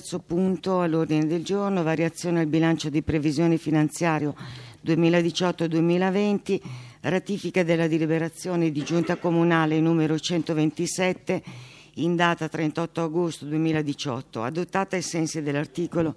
terzo punto all'ordine del giorno, variazione al bilancio di previsione finanziario 2018-2020, ratifica della deliberazione di Giunta Comunale numero 127 in data 38 agosto 2018, adottata ai sensi dell'articolo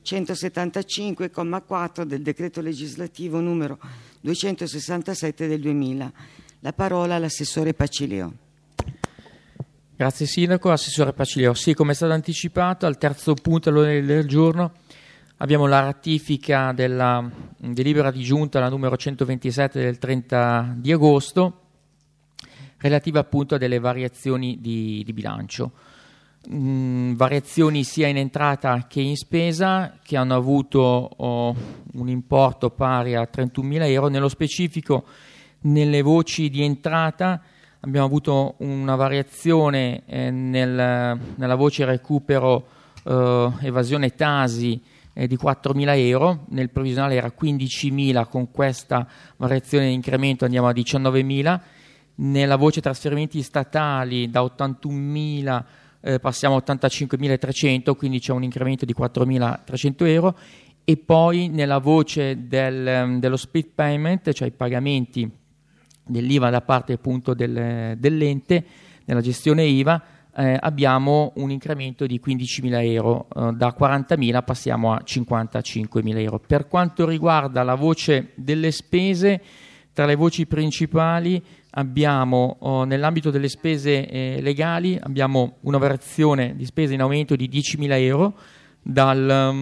175,4 del decreto legislativo numero 267 del 2000. La parola all'assessore Pacilio. Grazie Sindaco. Assessore Pacilio. Sì, come è stato anticipato, al terzo punto all'ordine del giorno abbiamo la ratifica della delibera di giunta, la numero 127 del 30 di agosto, relativa appunto a delle variazioni di bilancio. Variazioni sia in entrata che in spesa, che hanno avuto un importo pari a 31.000 euro. Nello specifico, nelle voci di entrata abbiamo avuto una variazione nella voce recupero evasione Tasi di 4.000 euro, nel previsionale era 15.000, con questa variazione di incremento andiamo a 19.000, nella voce trasferimenti statali da 81.000 passiamo a 85.300, quindi c'è un incremento di 4.300 euro, e poi nella voce dello split payment, cioè i pagamenti dell'IVA da parte appunto dell'ente nella gestione IVA, abbiamo un incremento di 15.000 euro, da 40.000 passiamo a 55.000 euro. Per quanto riguarda la voce delle spese, tra le voci principali abbiamo nell'ambito delle spese legali abbiamo una variazione di spese in aumento di 10.000 euro, da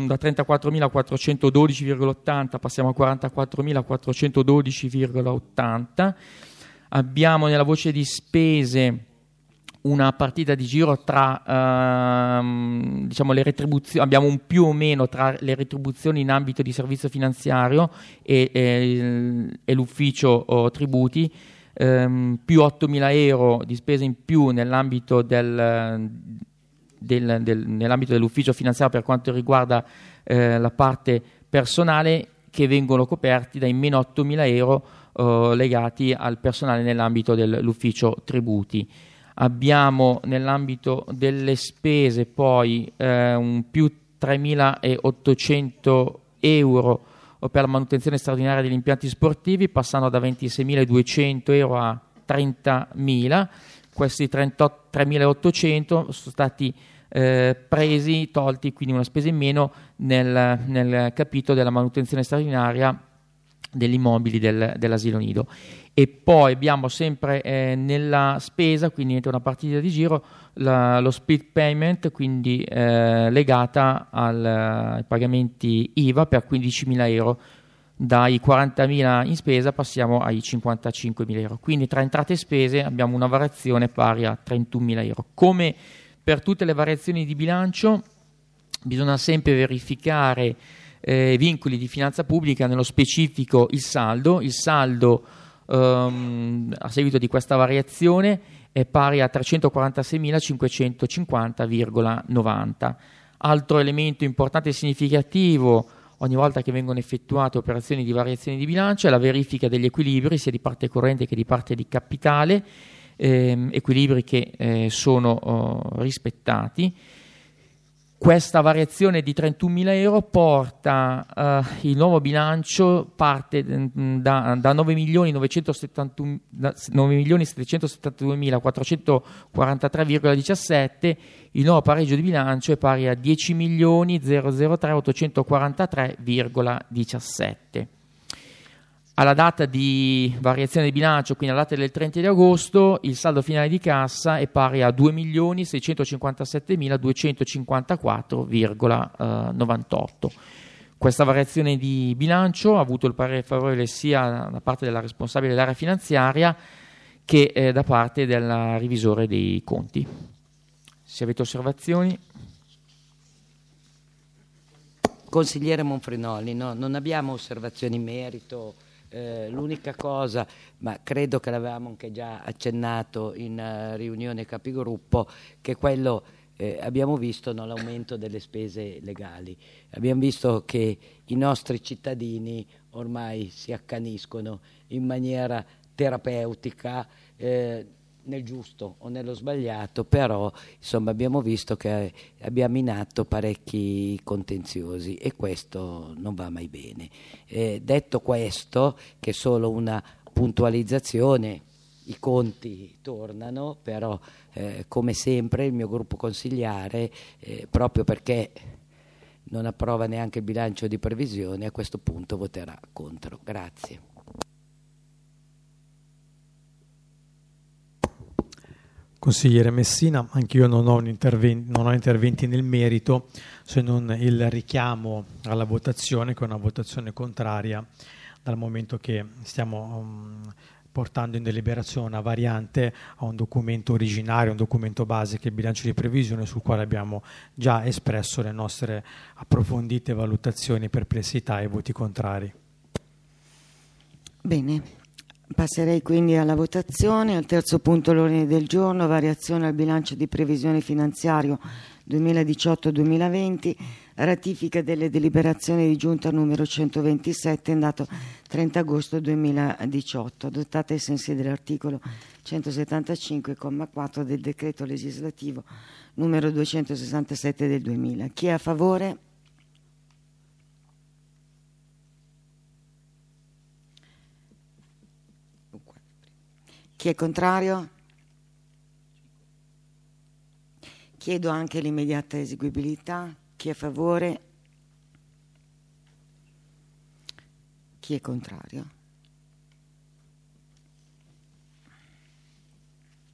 34.412,80 passiamo a 44.412,80. Abbiamo nella voce di spese una partita di giro tra diciamo le retribuzioni, abbiamo un più o meno tra le retribuzioni in ambito di servizio finanziario e l'ufficio tributi, più 8.000 euro di spese in più nell'ambito nell'ambito dell'ufficio finanziario per quanto riguarda la parte personale, che vengono coperti dai meno 8.000 euro legati al personale nell'ambito dell'ufficio tributi. Abbiamo nell'ambito delle spese poi un più 3.800 euro per la manutenzione straordinaria degli impianti sportivi, passando da 26.200 euro a 30.000. Questi 3.800 sono stati tolti, quindi una spesa in meno nel capitolo della manutenzione straordinaria degli immobili dell'asilo nido. E poi abbiamo sempre nella spesa, quindi entra una partita di giro, lo split payment, quindi legata ai pagamenti IVA per 15.000 euro. Dai 40.000 in spesa passiamo ai 55.000 euro. Quindi tra entrate e spese abbiamo una variazione pari a 31.000 euro. Come per tutte le variazioni di bilancio, bisogna sempre verificare vincoli di finanza pubblica, nello specifico il saldo. Il saldo a seguito di questa variazione è pari a 346.550,90. Altro elemento importante e significativo ogni volta che vengono effettuate operazioni di variazione di bilancio è la verifica degli equilibri sia di parte corrente che di parte di capitale, equilibri che sono rispettati. Questa variazione di 31.000 euro porta il nuovo bilancio parte da 9.772.443,17. Il nuovo pareggio di bilancio è pari a 10.003.843,17. Alla data di variazione di bilancio, quindi alla data del 30 di agosto, il saldo finale di cassa è pari a 2.657.254,98. Questa variazione di bilancio ha avuto il parere favorevole sia da parte della responsabile dell'area finanziaria che da parte del revisore dei conti. Se avete osservazioni. Consigliere Monfrinoli, no, non abbiamo osservazioni in merito. L'unica cosa, ma credo che l'avevamo anche già accennato in riunione capigruppo, che quello abbiamo visto l'aumento delle spese legali. Abbiamo visto che i nostri cittadini ormai si accaniscono in maniera terapeutica, nel giusto o nello sbagliato, però insomma abbiamo visto che abbiamo in atto parecchi contenziosi e questo non va mai bene. Detto questo, che è solo una puntualizzazione, i conti tornano, però come sempre il mio gruppo consigliare, proprio perché non approva neanche il bilancio di previsione, a questo punto voterà contro. Grazie. Consigliere Messina, anch'io non ho interventi nel merito, se non il richiamo alla votazione, che è una votazione contraria, dal momento che stiamo portando in deliberazione una variante a un documento originario, un documento base che è il bilancio di previsione, sul quale abbiamo già espresso le nostre approfondite valutazioni, perplessità e voti contrari. Bene. Passerei quindi alla votazione. Al terzo punto l'ordine del giorno, variazione al bilancio di previsione finanziario 2018-2020, ratifica delle deliberazioni di giunta numero 127 in dato 30 agosto 2018, adottate ai sensi dell'articolo 175,4 del decreto legislativo numero 267 del 2000. Chi è a favore? Chi è contrario? Chiedo anche l'immediata eseguibilità. Chi è a favore? Chi è contrario?